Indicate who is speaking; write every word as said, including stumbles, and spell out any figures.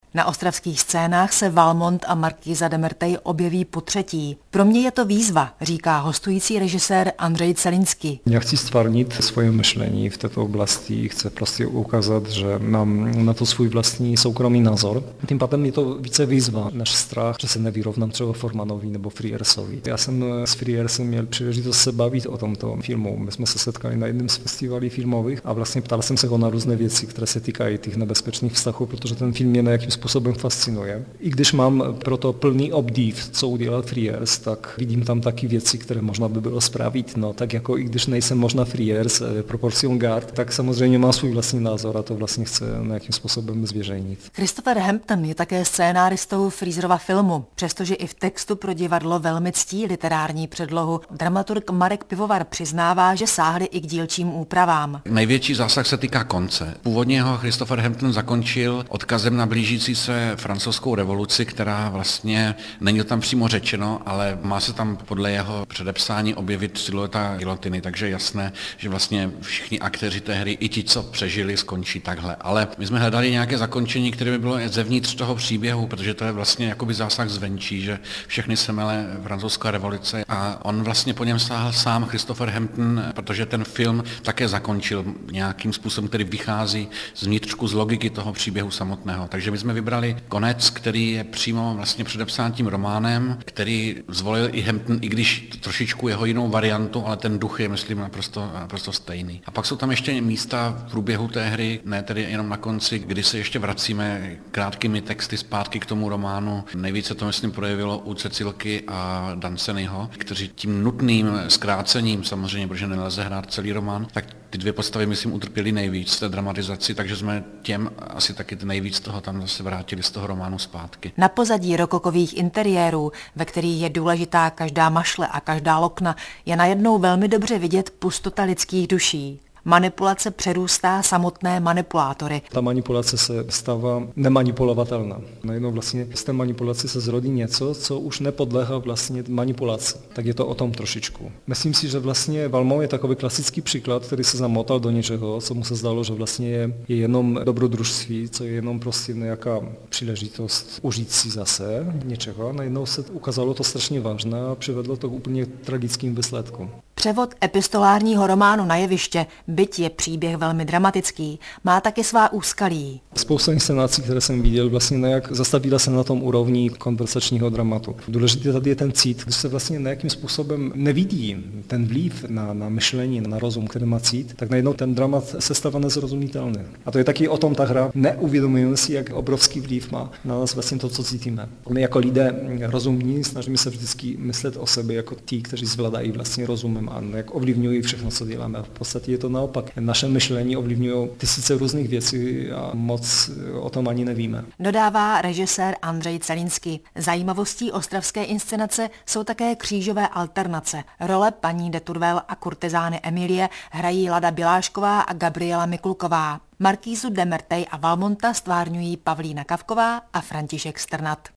Speaker 1: Na ostravských scénách se Valmont a Markýza de Mertej objeví potřetí. Pro mě je to výzva, říká hostující režisér Andrej Celinsky.
Speaker 2: Já chci stvárnit svoje myšlení v této oblasti, chci prostě ukázat, že mám na to svůj vlastní soukromý názor. Tím pádem je to více výzva, než strach, že se nevyrovnám třeba Formanovi nebo Friersovi. Já jsem s Friersem měl příležitost se bavit o tomto filmu. My jsme se setkali na jednom z festivalů filmových a vlastně ptal jsem se ho na různé věci, které se týkají těch nebezpečných vztahů, protože ten film mě nějakým způsobem fascinuje. I když mám proto plný obdiv, co udělal Friers, tak vidím tam taky věci, které možná by bylo spravit. No, tak jako i když nejsem možná Friers, Proportion Guard, tak samozřejmě má svůj vlastní názor a to vlastně chce nějakým způsobem zveřejnit.
Speaker 1: Christopher Hampton je také scénáristou Frieserova filmu, přestože i v textu pro divadlo velmi ctí literární předlohu. Dramaturg Marek Pivovar přiznává, že sáhli i k dílčím úpravám.
Speaker 3: Největší zásah se týká konce. Původně ho Christopher Hampton zakončil odkazem na blížící se francouzskou revoluci, která vlastně není to tam přímo řečeno, ale má se tam podle jeho předepsání objevit silueta gilotiny, takže je jasné, že vlastně všichni aktéři té hry, i ti, co přežili, skončí takhle. Ale my jsme hledali nějaké zakončení, které by bylo zevnitř toho příběhu, protože to je vlastně jakoby zásah zvenčí, že všechny semele francouzská revoluce a on vlastně po něm sáhl sám Christopher Hampton, protože ten film také zakončil nějakým způsobem, který vychází z vnitřku, z logiky toho příběhu samotného. Takže my jsme vybrali konec, který je přímo vlastně předepsán tím románem, který zvolil i Hampton, i když trošičku jeho jinou variantu, ale ten duch je, myslím, naprosto, naprosto stejný. A pak jsou tam ještě místa v průběhu té hry, ne tedy jenom na konci, kdy se ještě vracíme krátkými texty zpátky k tomu románu. Nejvíce to, myslím, projevilo u Cecilky a Dancenyho, kteří tím nutným zkrácením, samozřejmě, protože nelze hrát celý román, tak ty dvě postavy, myslím, utrpěly nejvíc v té dramatizaci, takže jsme těm asi taky nejvíc toho tam zase vrátili z toho románu zpátky.
Speaker 1: Na pozadí rokokových interiérů, ve kterých je důležitá každá mašle a každá lokna, je najednou velmi dobře vidět pustota lidských duší. Manipulace přerůstá samotné manipulátory.
Speaker 2: Ta manipulace se stává nemanipulovatelná. Najednou vlastně z té manipulace se zrodí něco, co už nepodléhá vlastně manipulaci. Tak je to o tom trošičku. Myslím si, že vlastně Valmont je takový klasický příklad, který se zamotal do něčeho, co mu se zdalo, že vlastně je, je jenom dobrodružství, co je jenom prostě nějaká příležitost užít si zase něčeho. Najednou se ukázalo to strašně vážné a přivedlo to k úplně tragickým výsledkům.
Speaker 1: Převod epistolárního románu na jeviště, byť je příběh velmi dramatický, má taky svá úskalí.
Speaker 2: Spousta inscenací, které jsem viděl, vlastně nějak zastavila se na tom úrovni konverzačního dramatu. Důležitý tady je ten cít, když se vlastně nějakým způsobem nevidí ten vliv na, na myšlení, na rozum, který má cít, tak najednou ten dramat se stává nezrozumitelný. A to je taky o tom ta hra. Neuvědomujeme si, jak obrovský vliv má na nás vlastně to, co cítíme. My jako lidé rozumní snažíme se vždycky myslet o sobě jako ti, kteří zvládají vlastně rozumem a jak ovlivňují všechno, co děláme. V podstatě je to naopak. Naše myšlení ovlivňují tisíce různých věcí a moc o tom ani nevíme.
Speaker 1: Dodává režisér Andrej Celinsky. Zajímavostí ostravské inscenace jsou také křížové alternace. Role paní de Turvel a kurtizány Emilie hrají Lada Bilášková a Gabriela Mikulková. Markýzu de Mertej a Valmonta stvárňují Pavlína Kavková a František Strnad.